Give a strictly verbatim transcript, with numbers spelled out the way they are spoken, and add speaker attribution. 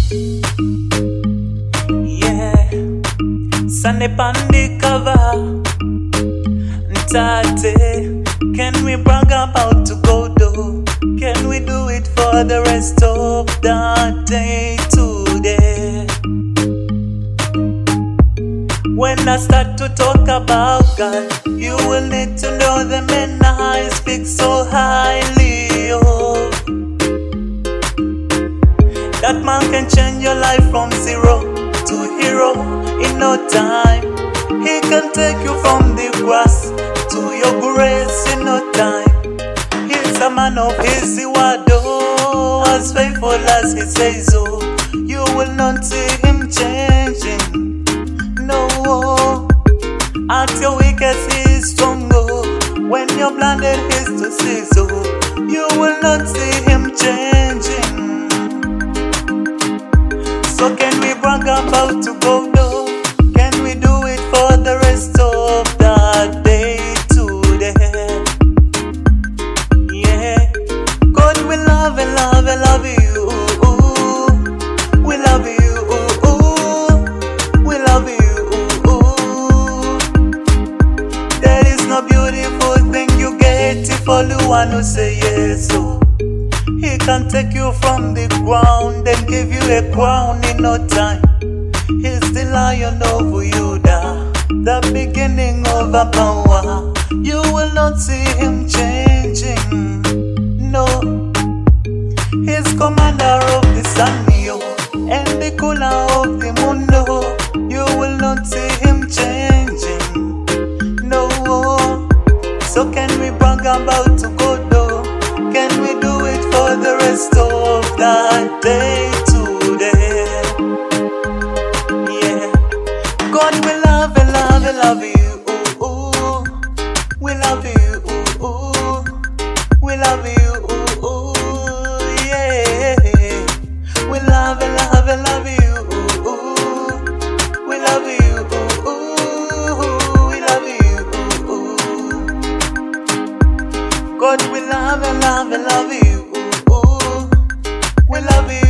Speaker 1: Yeah, Sunday on the cover. Tate, can we brag about to go do? Can we do it for the rest of the day today? When I start to talk about God, you will need to know the men I speak so highly of. That man can change your life from zero to hero in no time. He can take you from the grass to your grace in no time. He's a man of his word, oh, as faithful as he says so. You will not see him changing, no. At your weakest he is strong, oh. When you're blinded he's to see so. You will not see him changing. So can we brag about to go though? Can we do it for the rest of the day today? Yeah, God we love and love and love you. We love you. We love you. There is no beautiful thing you get if all you want to say yes. So he can take you from the ground and give you a crown in no time. He's the Lion of Judah, the beginning of a power. You will not see him changing, no. He's commander of the sun, yo, and the cooler of the moon, no. You will not see him changing, no. So can we brag about to go though? Can we do it for the rest of the day today? Yeah, God we love and love and love you. Ooh, ooh. We love you. Ooh, ooh. We love you. Ooh, ooh. Yeah, we love and love and love you. Ooh, ooh. We love you. Ooh, ooh. We love you. Ooh, ooh. God we love and love and love you. Ooh, ooh. We love you.